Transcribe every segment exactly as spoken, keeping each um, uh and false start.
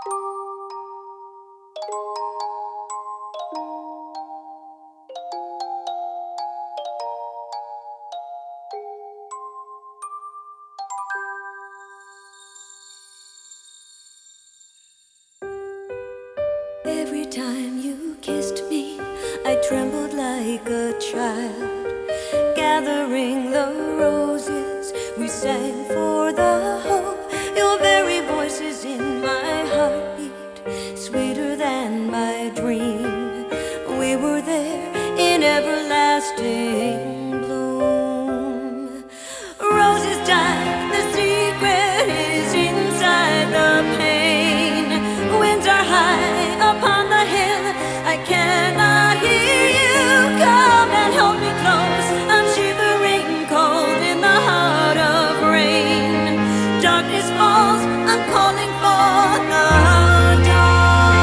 Every time you kissed me, I trembled like a child. Gathering the roses, we sang for the hope. Your very voice is in my heartbeat, sweeter than my dream. We were there in everlasting bloom. Roses die, the secret is inside the pain. Winds are high upon the hill, I cannot hear you. Come and hold me close, I'm shivering cold in the heart of rain. Darkness falls, I'm calling for the dawn.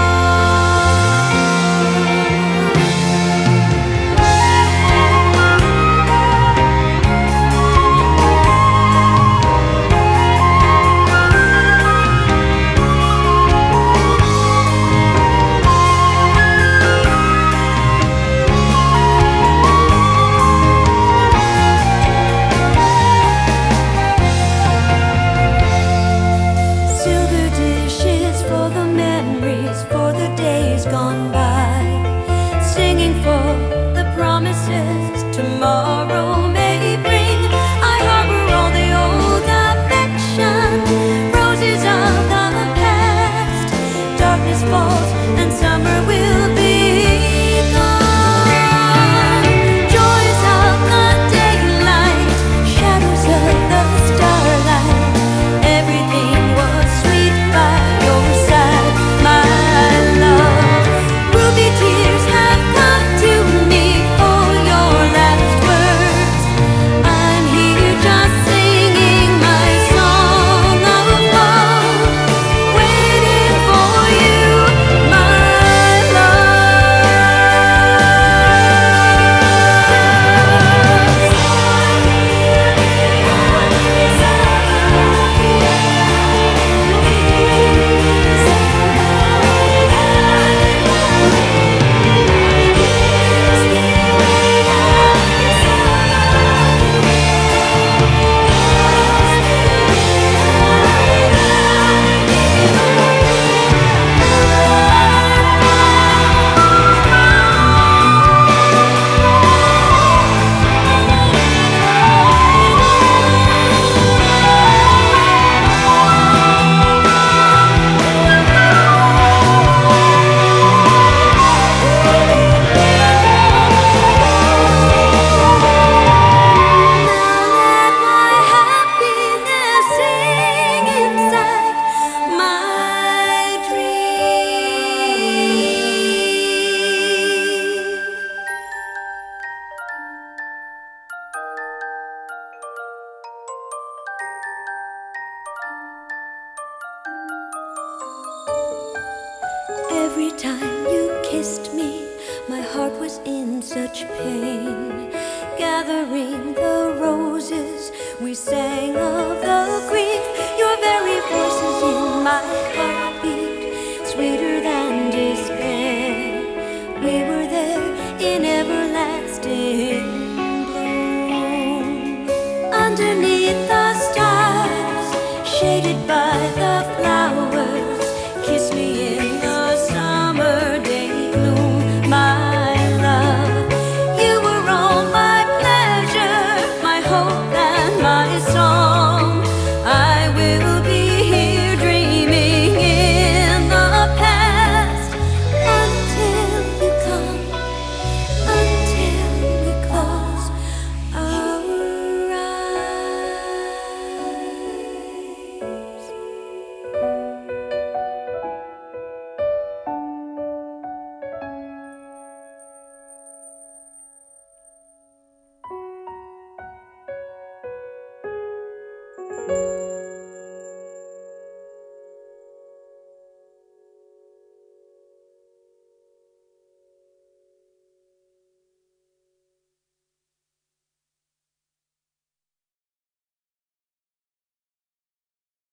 Gone by, singing for the promises tomorrow may bring. I harbor all the old affection, roses of the past. Darkness falls and summer will be gone. Joys of the daylight, shadows of the starlight. Everything was sweet by your side, my love. Tears have come to me for your last words. I'm here just singing my song of love, waiting for you, my love. Every time you kissed me, my heart was in such pain. Gathering the roses, we sang of the grief. Your very voice